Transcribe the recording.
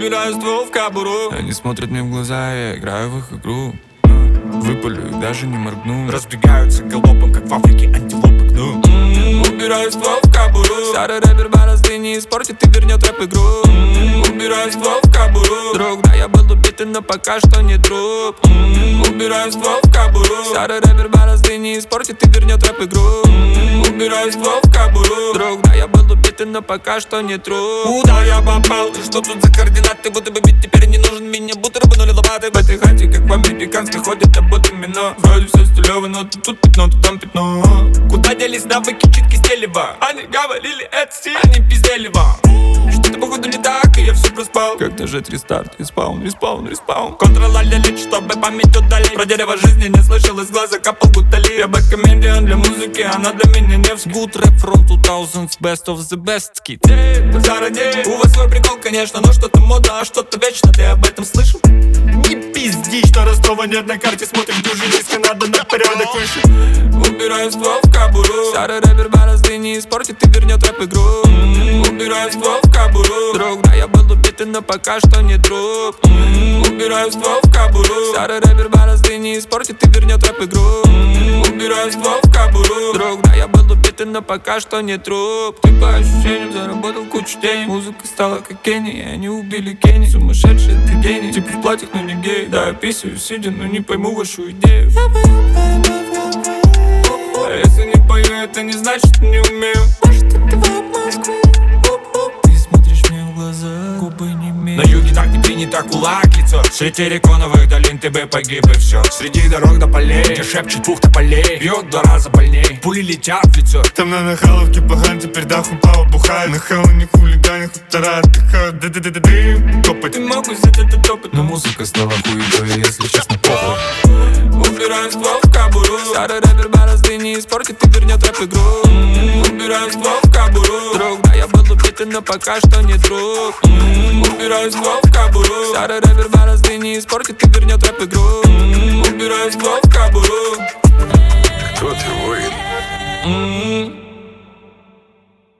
Убираю ствол в кобуру. Они смотрят мне в глаза, я играю в их игру. Выпалю и даже не моргну. Разбегаются галопом, как в Африке антилопы гну. Убираю ствол в кобуру. Старый рэпер борозды не испортит и вернет рэп-игру. Убираю ствол в кобуру. Друг, да, я был убит, но пока что не труп. Убираю ствол в кобуру. Старый рэпер борозды не испортит и вернет рэп-игру. Убираю ствол в кобуру. Друг, да, я был убит, но пока что не труп. Куда я попал? Что тут за координаты? Будто бы бит теперь не нужен. Меня будто рыбанули лопаты. В этой хате, как в американской, ходят работы мино. Вроде все стилево, но тут пятно, тут там пятно. Куда делись навыки читки стелева? Они говорили, это стиль, они пиздели вам. Что-то походу не так, и я все проспал. Как нажать рестарт, респаун, респаун, респаун. Ctrl-Alt-Delete, чтобы память удалить. Про дерево жизни не слышал, из глаза капал гутали. Я бэткомедиан для музыки, она для меня Невский. Good rap from 2000s, best of the best kid. Заради, у вас свой прикол, конечно, но что-то модно, а что-то вечно. Ты об этом слышал? Не пизди, что Ростова нет на карте. Смотрим дюжи диска, надо на порядок выше. Убираю ствол в кобуру. Старый рэпер борозды не испортит и вернет рэп-игру. Убираю ствол в кобуру. Друг, да, я был убит, но пока что не труп. Убираю ствол в кобуру. Старый рэпер борозды не испортит и вернет рэп-игру. Убираю ствол в кобуру. Друг, да, я был убит, но пока что не труп. Ты по ощущениям заработал кучу денег. Музыка стала как Кенни, и они убили Кенни. Сумасшедший ты гений, типа в платьях, но не гей. Да, я писаю, сидя, но не пойму вашу идею. А если не пою, это не значит, что не умею. Может, это вайб Москвы. Ты смотришь мне в глаза, губы не имеют. На юге так не принято, кулак лицо. Среди реконовых долин ты бы погиб и все. Среди дорог до полей, где шепчет двух тополей. Бьет 2 раза больней, пули летят в лицо. Там на нахаловке поган, теперь даху пава бухает. Нахал не хулигане, хутора отдыхают. Ды-ды-ды-ды-ды, топать. Ты мог взять этот опыт, Но музыка стала хуевой, если честно, похуй. убираю ствол в кобуру. Старый рэпер борозды не испортит и вернет рэп-игру. Убираю ствол в кобуру. Друг, да, я был убит, но пока что не труп. Убираю ствол в кобуру. Старый рэпер борозды не испортит и вернет рэп-игру. Убираю ствол в кобуру. Кто ты, воин?